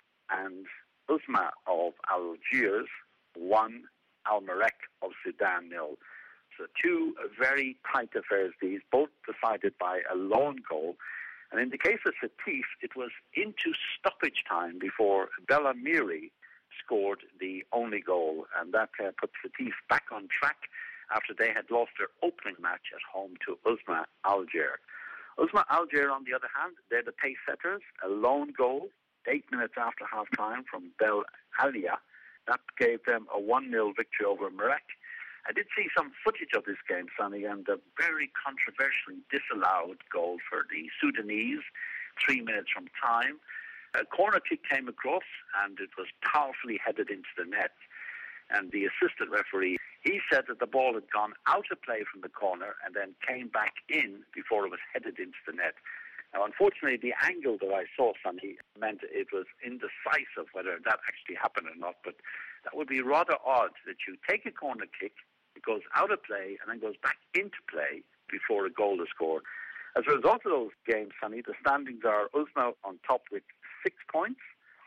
and Uzma of Algiers one, Al Merrek of Sudan nil. So two very tight affairs these, both decided by a lone goal. And in the case of Setif, it was into stoppage time before Bella Miri scored the only goal, and that uh, put Setif back on track after they had lost their opening match at home to Uzma Alger. Uzma Alger, on the other hand, they're the pace setters, a lone goal, eight minutes after half-time from Bel Alia. That gave them a one nil victory over Merrek. I did see some footage of this game, Sonny, and a very controversially disallowed goal for the Sudanese, three minutes from time. A corner kick came across, and it was powerfully headed into the net. And the assistant referee, he said that the ball had gone out of play from the corner and then came back in before it was headed into the net. Now, unfortunately, the angle that I saw, Sonny, meant it was indecisive whether that actually happened or not. But that would be rather odd that you take a corner kick, it goes out of play, and then goes back into play before a goal is scored. As a result of those games, Sonny, the standings are Uzma on top with six points.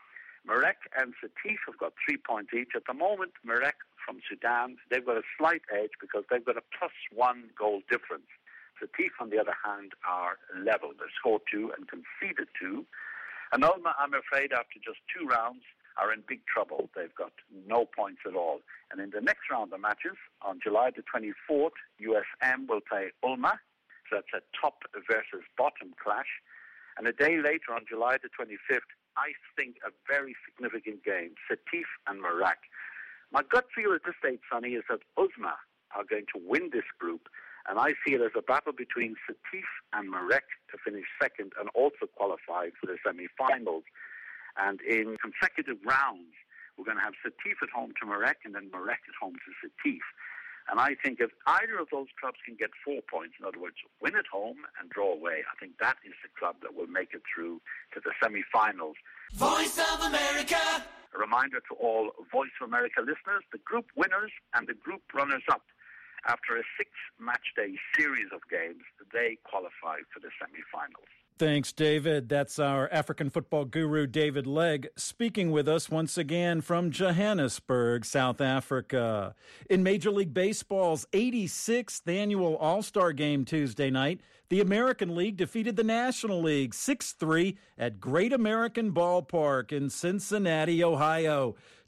Merrek and Setif have got three points each. At the moment, Merrek from Sudan, they've got a slight edge because they've got a plus one goal difference. Setif, on the other hand, are level. They've scored two and conceded two. And Ulma, I'm afraid, after just two rounds, are in big trouble. They've got no points at all. And in the next round of matches, on July the twenty-fourth, U S M will play Ulma. So that's a top versus bottom clash. And a day later, on July the twenty-fifth, I think a very significant game, Setif and Merrek. My gut feel at this stage, Sonny, is that Uzma are going to win this group, and I see it as a battle between Setif and Merrek to finish second and also qualify for the semi-finals. And in consecutive rounds, we're going to have Setif at home to Merrek and then Merrek at home to Setif. And I think if either of those clubs can get four points, in other words, win at home and draw away, I think that is the club that will make it through to the semi-finals. Voice of America! A reminder to all Voice of America listeners, the group winners and the group runners-up, after a six-match-day series of games, they qualify for the semi-finals. Thanks, David. That's our African football guru, David Legg, speaking with us once again from Johannesburg, South Africa. In Major League Baseball's eighty-sixth annual All-Star Game Tuesday night, the American League defeated the National League six three at Great American Ballpark in Cincinnati, Ohio.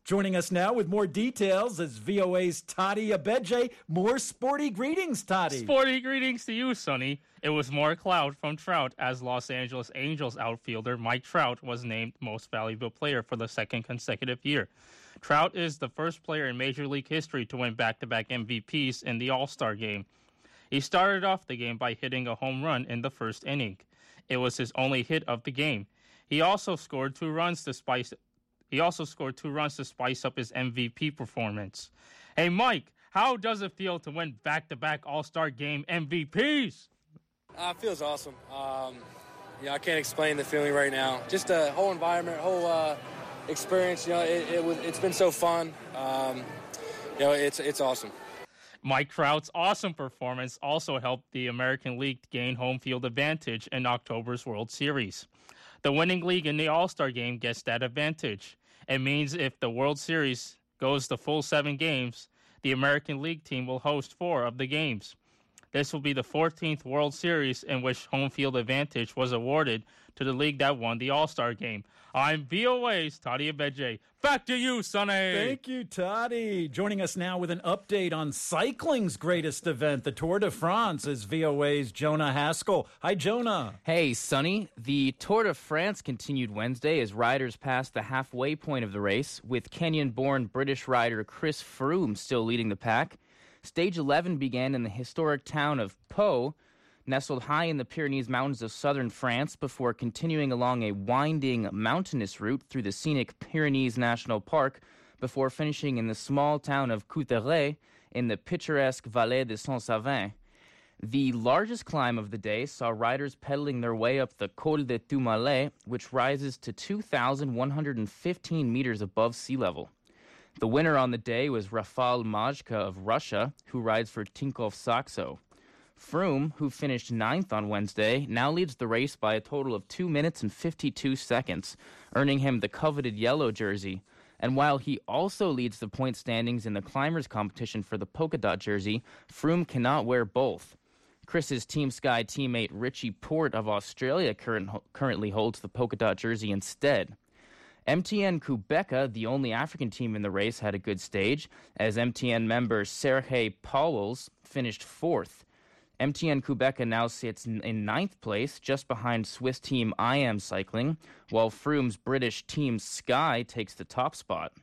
Joining us now with more details is V O A's Toddy Abeje. More sporty greetings, Toddy. Sporty greetings to you, Sonny. It was more cloud from Trout as Los Angeles Angels outfielder Mike Trout was named Most Valuable Player for the second consecutive year. Trout is the first player in Major League history to win back-to-back M V Ps in the All-Star game. He started off the game by hitting a home run in the first inning. It was his only hit of the game. He also scored two runs to spice He also scored two runs to spice up his M V P performance. Hey, Mike, how does it feel to win back-to-back All-Star game M V Ps? Uh, it feels awesome. Um, yeah, I can't explain the feeling right now. Just the whole environment, whole uh, experience. You know, it, it was, it's been so fun. Um, you know, it's it's awesome. Mike Trout's awesome performance also helped the American League gain home field advantage in October's World Series. The winning league in the All-Star game gets that advantage. It means if the World Series goes the full seven games, the American League team will host four of the games. This will be the fourteenth World Series in which home field advantage was awarded to the league that won the All-Star game. I'm V O A's Toddy Abeje. Back to you, Sonny. Thank you, Toddy. Joining us now with an update on cycling's greatest event, the Tour de France, is V O A's Jonah Haskell. Hi, Jonah. Hey, Sonny. The Tour de France continued Wednesday as riders passed the halfway point of the race, with Kenyan-born British rider Chris Froome still leading the pack. Stage eleven began in the historic town of Pau, nestled high in the Pyrenees Mountains of southern France, before continuing along a winding mountainous route through the scenic Pyrenees National Park, before finishing in the small town of Couteret in the picturesque Vallée de Saint-Savin. The largest climb of the day saw riders pedaling their way up the Col de Tourmalet, which rises to two thousand one hundred fifteen meters above sea level. The winner on the day was Rafal Majka of Russia, who rides for Tinkoff Saxo. Froome, who finished ninth on Wednesday, now leads the race by a total of two minutes and fifty-two seconds, earning him the coveted yellow jersey. And while he also leads the point standings in the climbers competition for the polka dot jersey, Froome cannot wear both. Chris's Team Sky teammate Richie Porte of Australia current, currently holds the polka dot jersey instead. M T N Quebeca, the only African team in the race, had a good stage, as M T N member Sergei Pauwels finished fourth. M T N Quebeca now sits in ninth place, just behind Swiss team I A M Cycling, while Froome's British Team Sky takes the top spot.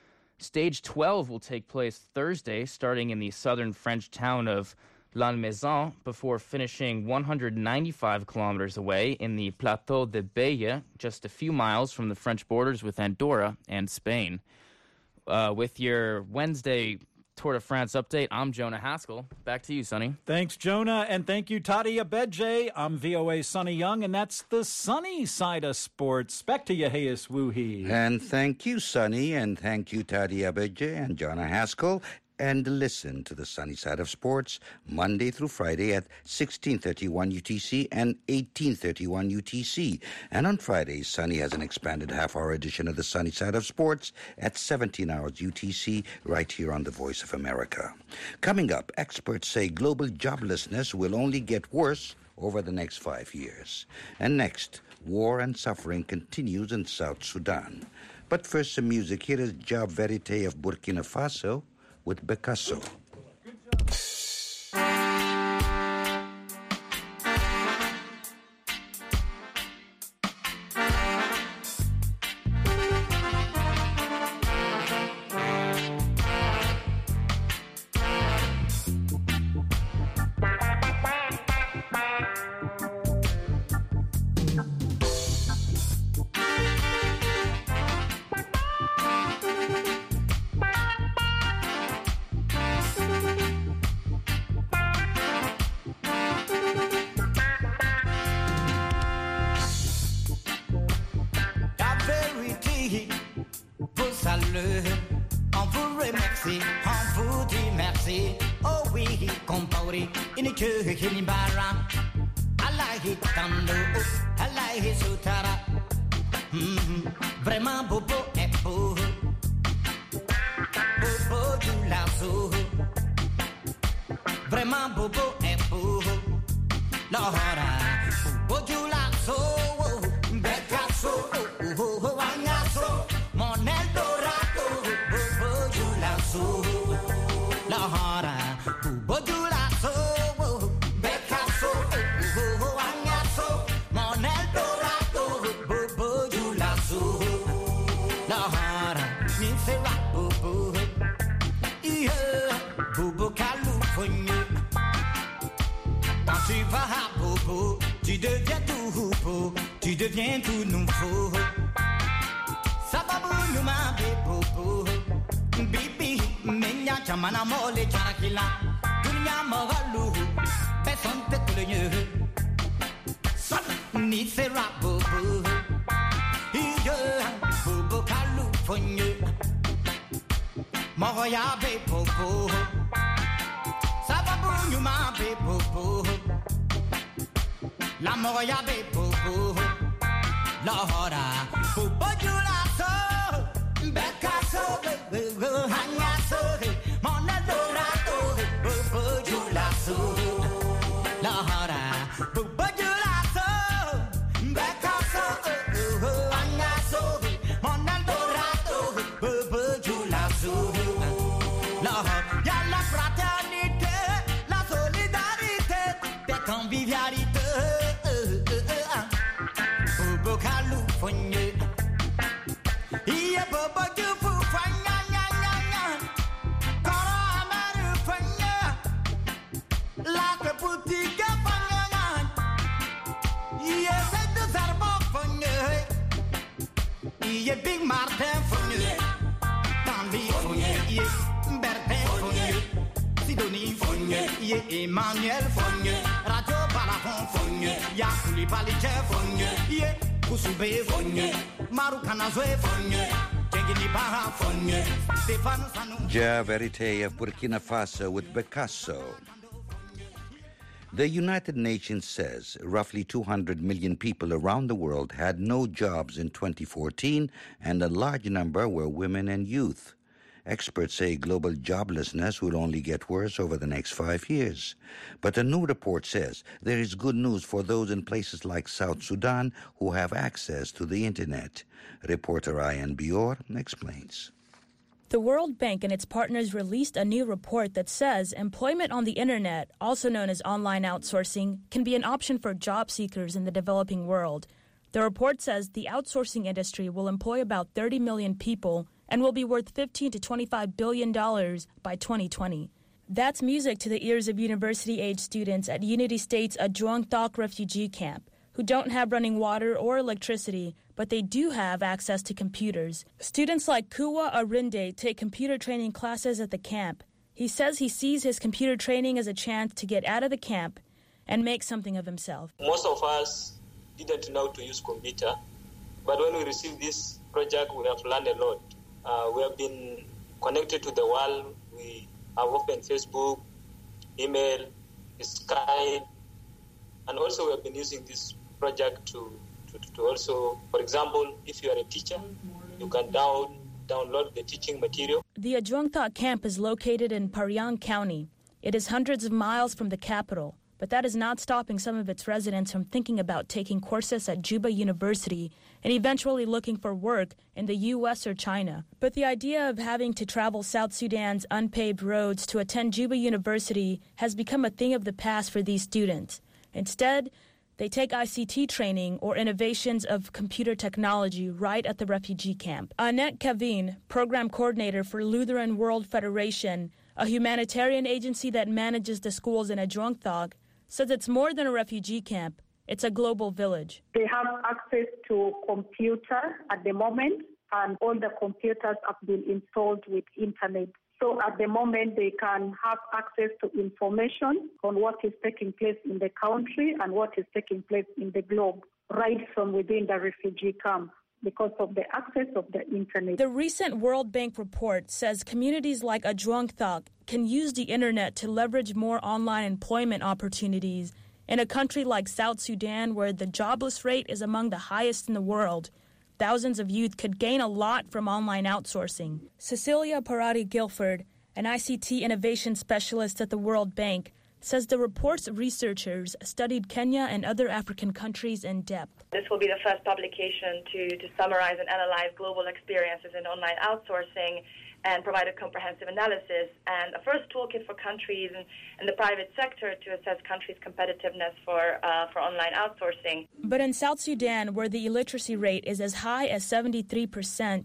Stage twelve will take place Thursday, starting in the southern French town of Lannemezan, before finishing one hundred ninety-five kilometers away in the Plateau de Beille, just a few miles from the French borders with Andorra and Spain. Uh, with your Wednesday Tour de France update, I'm Jonah Haskell. Back to you, Sonny. Thanks, Jonah, and thank you, Toddy Abeje. I'm V O A's Sonny Young, and that's the sunny side of sports. Back to you, Hayes Woohee. And thank you, Sonny, and thank you, Toddy Abeje and Jonah Haskell. And listen to the Sunny Side of Sports Monday through Friday at sixteen thirty-one U T C and eighteen thirty-one U T C. And on Fridays, Sunny has an expanded half-hour edition of the Sunny Side of Sports at seventeen hours U T C right here on the Voice of America. Coming up, experts say global joblessness will only get worse over the next five years. And next, war and suffering continues in South Sudan. But first, some music. Here is Job Verite of Burkina Faso with Picasso. On vous remercie, on vous dit merci. Oh oui, compori, in que hinibara. Allah tando, Allah sutara. Vraiment bobo et beau. Bobo du lazo. Vraiment bobo et beau. L'hora, bobo du lazo. Picasso, oh, oh, oh, mon Eldorado. Lahara, ni se rap boo boo. Yeah, boo boo California. Quand tu vas à Bobo, tu deviens tout beau, tu deviens tout nouveau. Ça va bouillou ma Bobo. Bibi, menya chamana mole charakila. Dunya magalu, beson te tulunye. Son, ni se rap Bobo. Yeah, Bobo California. Moya be Bobo. You my baby, la moya baby, Lahora, Bobo Julaso, Becaso, Hangaso, Monadorado, Bobo Julaso, Lahora, Bobo Julaso, Becaso, Hangaso, Monadorado, Bobo Julaso, Lahora, Yala Fraternity. Convivialité, Bobo California, yeah, Bobo Jufu, Fanya, Yana, Kara Amerifanya, La Boutique, Fanya, yeah, c'est de Zarbo Fanya, yeah, Big Martin Fanya, Tandy Fanya, yeah, Bertin Fanya, Sidonie Fanya, yeah, Emmanuel Fanya. Fonye, Yakuli Palije Fonye, Ye, Kusube Fonye, Marukana Zwe Fonye, Jengini Baha Fonye, Stefano Sanu. Ja Verite of Burkina Faso with Becasso. The United Nations says roughly two hundred million people around the world had no jobs in twenty fourteen, and a large number were women and youth. Experts say global joblessness will only get worse over the next five years. But a new report says there is good news for those in places like South Sudan who have access to the Internet. Reporter Ian Bior explains. The World Bank and its partners released a new report that says employment on the Internet, also known as online outsourcing, can be an option for job seekers in the developing world. The report says the outsourcing industry will employ about thirty million people and will be worth fifteen to twenty-five billion dollars by twenty twenty. That's music to the ears of university-age students at Unity State's Adjuang Thok refugee camp, who don't have running water or electricity, but they do have access to computers. Students like Kuwa Arinde take computer training classes at the camp. He says he sees his computer training as a chance to get out of the camp and make something of himself. Most of us didn't know to use computer, but when we received this project, we have learned a lot. Uh, we have been connected to the world. We have opened Facebook, email, Skype, and also we have been using this project to, to, to also, for example, if you are a teacher, you can down, download the teaching material. The Adjuang Thok camp is located in Pariang County. It is hundreds of miles from the capital, but that is not stopping some of its residents from thinking about taking courses at Juba University and eventually looking for work in the U S or China. But the idea of having to travel South Sudan's unpaved roads to attend Juba University has become a thing of the past for these students. Instead, they take I C T training or innovations of computer technology right at the refugee camp. Annette Kavin, program coordinator for Lutheran World Federation, a humanitarian agency that manages the schools in Adjuang Thok, says it's more than a refugee camp. It's a global village. They have access to computer at the moment, and all the computers have been installed with internet. So at the moment, they can have access to information on what is taking place in the country and what is taking place in the globe, right from within the refugee camp, because of the access of the internet. The recent World Bank report says communities like Adjuang Thok can use the internet to leverage more online employment opportunities in a country like South Sudan, where the jobless rate is among the highest in the world. Thousands of youth could gain a lot from online outsourcing. Cecilia Parati Guilford, an I C T innovation specialist at the World Bank, says the report's researchers studied Kenya and other African countries in depth. This will be the first publication to, to summarize and analyze global experiences in online outsourcing and provide a comprehensive analysis and a first toolkit for countries and, and the private sector to assess countries' competitiveness for, uh, for online outsourcing. But in South Sudan, where the illiteracy rate is as high as seventy-three percent,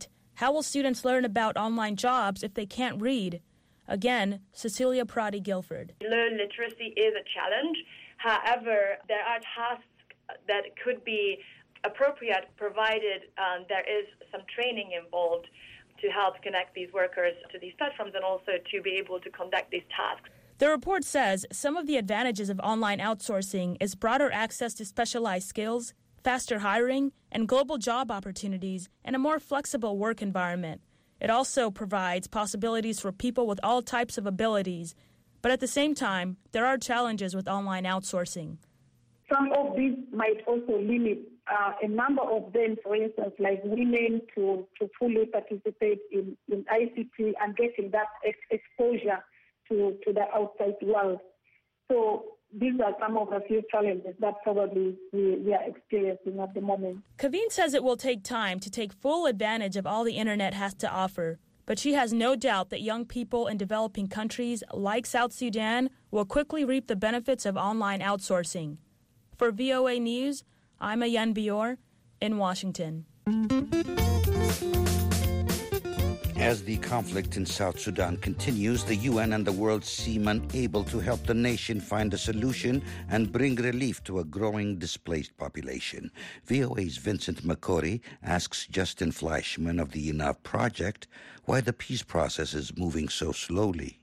How will students learn about online jobs if they can't read? Again, Cecilia Prati-Guilford. Learn literacy is a challenge. However, there are tasks that could be appropriate provided um, there is some training involved to help connect these workers to these platforms and also to be able to conduct these tasks. The report says some of the advantages of online outsourcing is broader access to specialized skills, faster hiring, and global job opportunities, and a more flexible work environment. It also provides possibilities for people with all types of abilities. But at the same time, there are challenges with online outsourcing. Some of these might also limit uh, a number of them, for instance, like women to, to fully participate in, in I C T and getting that ex- exposure to, to the outside world. So these are some of the few challenges that probably we, we are experiencing at the moment. Kaveen says it will take time to take full advantage of all the internet has to offer, but she has no doubt that young people in developing countries like South Sudan will quickly reap the benefits of online outsourcing. For V O A News, I'm Ayan Bior in Washington. As the conflict in South Sudan continues, the U N and the world seem unable to help the nation find a solution and bring relief to a growing displaced population. V O A's Vincent McCory asks Justin Fleischman of the Enough Project why the peace process is moving so slowly.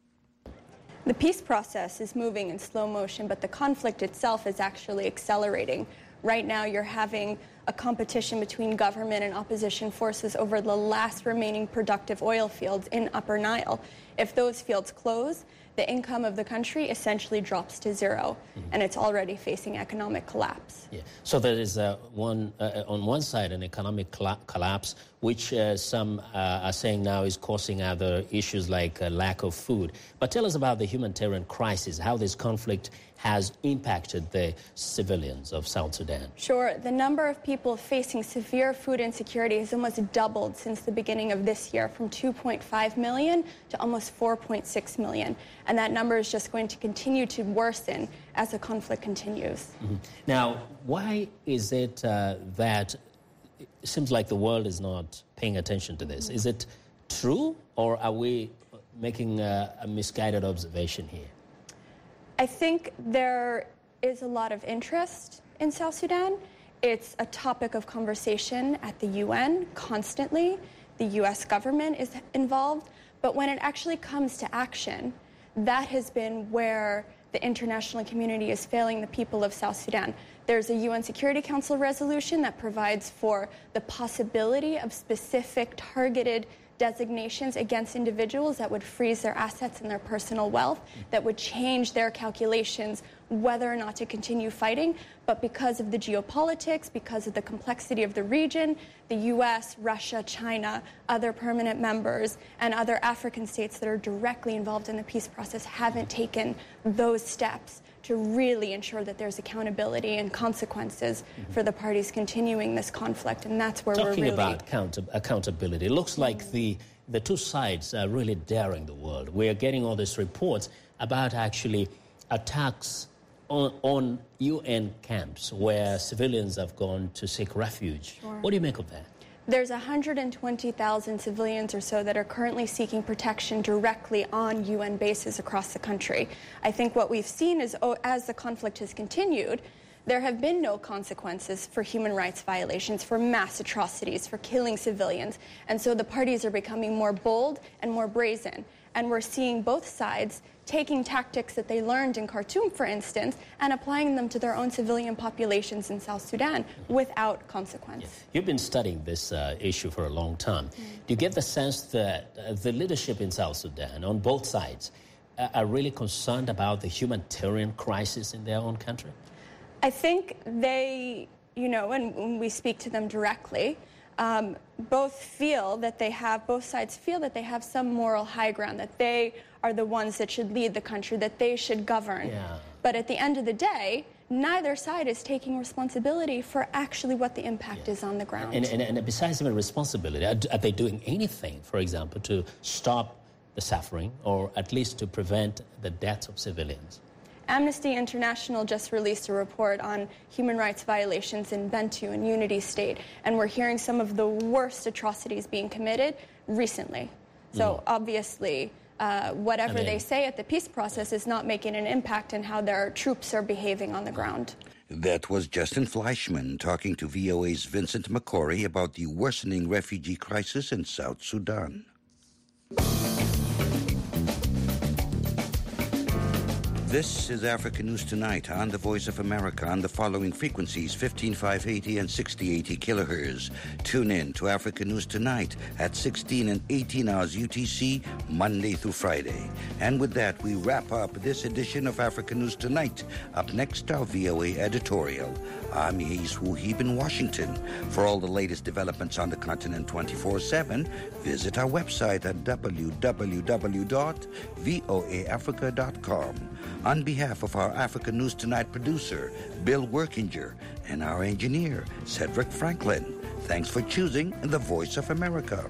The peace process is moving in slow motion, but the conflict itself is actually accelerating. Right now, you're having a competition between government and opposition forces over the last remaining productive oil fields in Upper Nile. If those fields close, the income of the country essentially drops to zero, mm-hmm. and it's already facing economic collapse. Yeah. So there is uh, one uh, on one side an economic colla- collapse, which uh, some uh, are saying now is causing other issues like uh, lack of food. But tell us about the humanitarian crisis, how this conflict has impacted the civilians of South Sudan. Sure. The number of people facing severe food insecurity has almost doubled since the beginning of this year, from two point five million to almost four point six million. And that number is just going to continue to worsen as the conflict continues. Mm-hmm. Now, why is it uh, that it seems like the world is not paying attention to this? Mm-hmm. Is it true, or are we making a, a misguided observation here? I think there is a lot of interest in South Sudan. It's a topic of conversation at the U N constantly. The U S government is involved. But when it actually comes to action, that has been where the international community is failing the people of South Sudan. There's a U N Security Council resolution that provides for the possibility of specific targeted designations against individuals that would freeze their assets and their personal wealth, that would change their calculations whether or not to continue fighting. But because of the geopolitics, because of the complexity of the region, the U S, Russia, China, other permanent members, and other African states that are directly involved in the peace process haven't taken those steps to really ensure that there's accountability and consequences mm-hmm. for the parties continuing this conflict. And that's where Talking we're really... about account- accountability, it looks like mm-hmm. the, the two sides are really daring the world. We're getting all these reports about actually attacks on, on U N camps where civilians have gone to seek refuge. Sure. What do you make of that? There's one hundred twenty thousand civilians or so that are currently seeking protection directly on U N bases across the country. I think what we've seen is, oh, as the conflict has continued, there have been no consequences for human rights violations, for mass atrocities, for killing civilians. And so the parties are becoming more bold and more brazen. And we're seeing both sides taking tactics that they learned in Khartoum, for instance, and applying them to their own civilian populations in South Sudan without consequence. Yes. You've been studying this uh, issue for a long time. Mm. Do you get the sense that uh, the leadership in South Sudan, on both sides, uh, are really concerned about the humanitarian crisis in their own country? I think they, you know, and when we speak to them directly, um, both feel that they have, both sides feel that they have some moral high ground, that they are the ones that should lead the country, that they should govern. Yeah. But at the end of the day, neither side is taking responsibility for actually what the impact yeah. is on the ground. And, and, and besides even responsibility, are, are they doing anything, for example, to stop the suffering or at least to prevent the deaths of civilians? Amnesty International just released a report on human rights violations in Bentiu and Unity State, and we're hearing some of the worst atrocities being committed recently. So mm. obviously, uh, whatever I mean, they say at the peace process is not making an impact in how their troops are behaving on the ground. That was Justin Fleischman talking to V O A's Vincent McCory about the worsening refugee crisis in South Sudan. This is Africa News Tonight on the Voice of America on the following frequencies, fifteen five eighty and sixty eighty kilohertz. Tune in to Africa News Tonight at sixteen and eighteen hours U T C, Monday through Friday. And with that, we wrap up this edition of Africa News Tonight. Up next, our V O A editorial. I'm Yeis Wuhib in Washington. For all the latest developments on the continent twenty-four seven, visit our website at w w w dot voa africa dot com. On behalf of our Africa News Tonight producer, Bill Workinger, and our engineer, Cedric Franklin, thanks for choosing the Voice of America.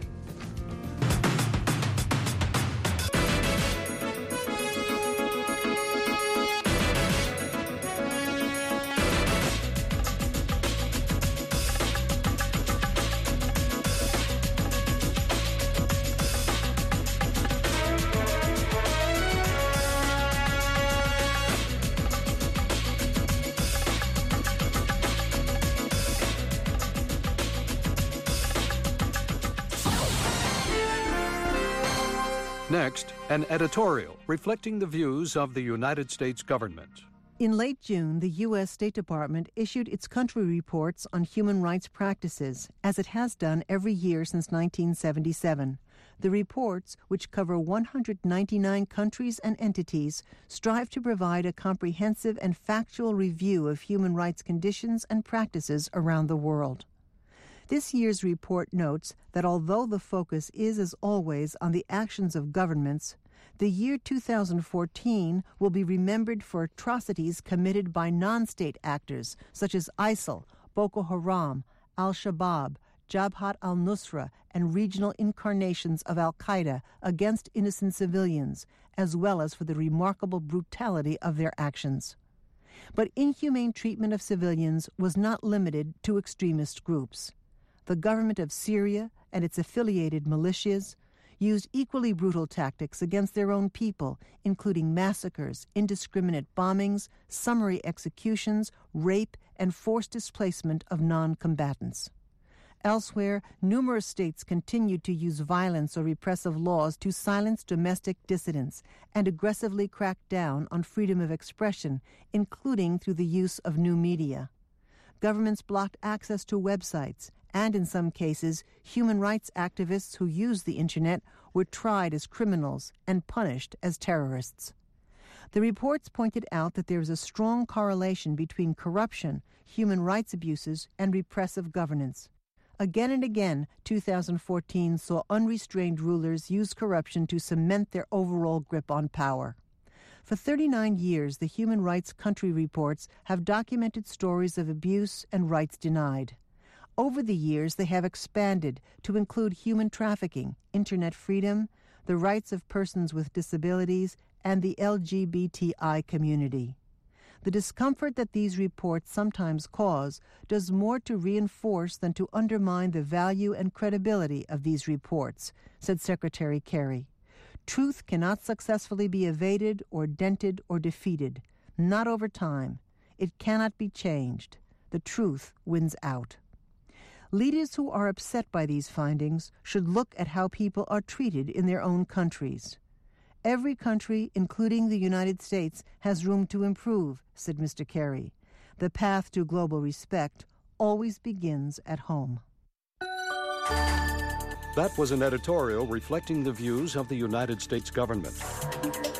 Next, an editorial reflecting the views of the United States government. In late June, the U S State Department issued its country reports on human rights practices, as it has done every year since nineteen seventy-seven. The reports, which cover one hundred ninety-nine countries and entities, strive to provide a comprehensive and factual review of human rights conditions and practices around the world. This year's report notes that although the focus is, as always, on the actions of governments, the year two thousand fourteen will be remembered for atrocities committed by non-state actors such as ISIL, Boko Haram, Al-Shabaab, Jabhat al-Nusra, and regional incarnations of al-Qaeda against innocent civilians, as well as for the remarkable brutality of their actions. But inhumane treatment of civilians was not limited to extremist groups. The government of Syria and its affiliated militias used equally brutal tactics against their own people, including massacres, indiscriminate bombings, summary executions, rape, and forced displacement of non-combatants. Elsewhere, numerous states continued to use violence or repressive laws to silence domestic dissidents and aggressively crack down on freedom of expression, including through the use of new media. Governments blocked access to websites, and in some cases, human rights activists who used the Internet were tried as criminals and punished as terrorists. The reports pointed out that there is a strong correlation between corruption, human rights abuses, and repressive governance. Again and again, two thousand fourteen saw unrestrained rulers use corruption to cement their overall grip on power. For thirty-nine years, the Human Rights Country Reports have documented stories of abuse and rights denied. Over the years, they have expanded to include human trafficking, internet freedom, the rights of persons with disabilities, and the L G B T I community. The discomfort that these reports sometimes cause does more to reinforce than to undermine the value and credibility of these reports, said Secretary Kerry. Truth cannot successfully be evaded or dented or defeated, not over time. It cannot be changed. The truth wins out. Leaders who are upset by these findings should look at how people are treated in their own countries. Every country, including the United States, has room to improve, said Mister Kerry. The path to global respect always begins at home. That was an editorial reflecting the views of the United States government.